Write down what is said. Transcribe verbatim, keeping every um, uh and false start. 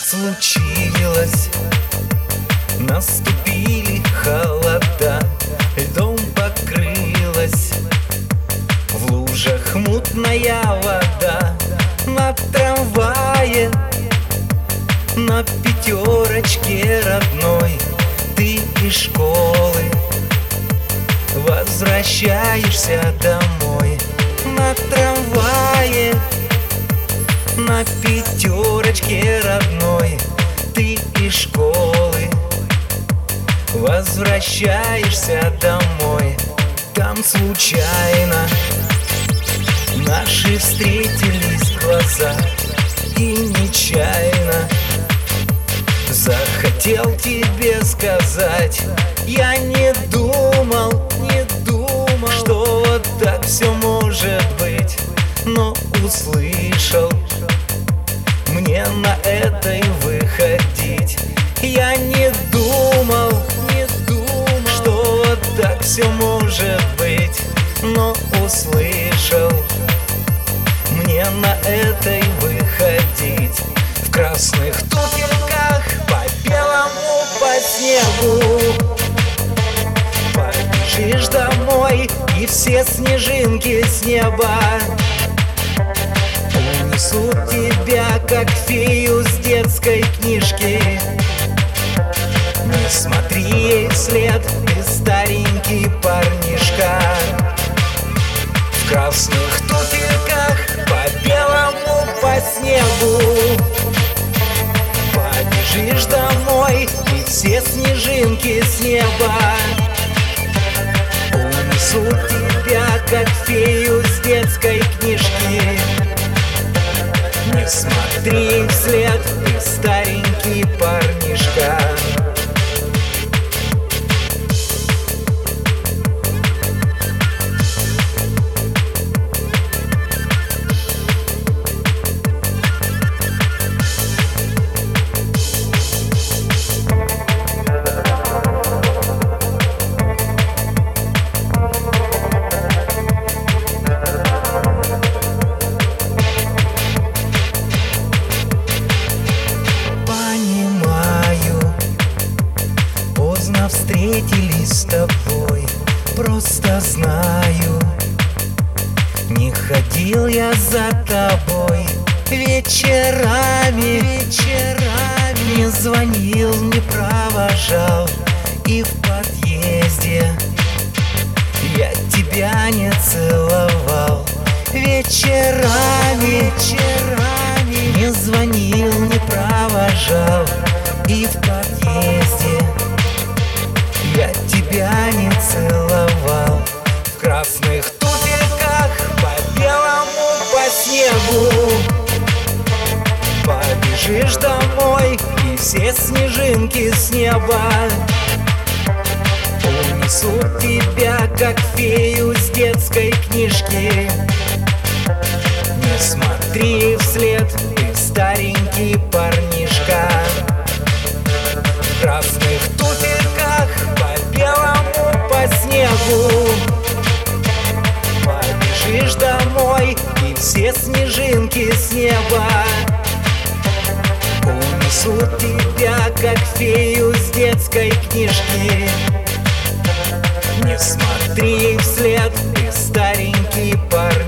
случилось? Наступили холода, льдом покрылась в лужах мутная вода. На трамвае, на пятерочке родной, ты из школы возвращаешься домой. На трамвае, на пятерочке родной, ты из школы возвращаешься домой. Там случайно наши встретились глаза, и нечаянно захотел тебе сказать: я не думал, не думал, что вот так все может быть. Но услышал, мне на это и выходить. Я не думал, не думал, что вот так все может быть. Но услышал, мне на это и выходить. В красных туфельках по белому, по снегу побежишь домой, и все снежинки с неба унесут тебя, как фею с детской книжки. Не смотри ей вслед, ты старенький парнишка. В красных туфельках по белому, по снегу побежишь домой, и все снежинки с неба унесут тебя, как фею с детской книжки. Не смотри вслед, ты старенький парнишка. Встретились с тобой, просто знаю, не ходил я за тобой вечерами, вечерами не звонил, не провожал, и в подъезде я тебя не целовал. Вечерами, вечерами не звонил, не провожал, и в подъезде я тебя не целовал. В красных туфельках по белому, по снегу побежишь домой, и все снежинки с неба унесут тебя, как фею с детской книжки. Не смотри вслед, ты старенький парнишка. В красных туфельках по белому, по снегу побежишь домой, и все снежинки с неба унесут тебя, как фею с детской книжки. Не смотри вслед, ты старенький парень.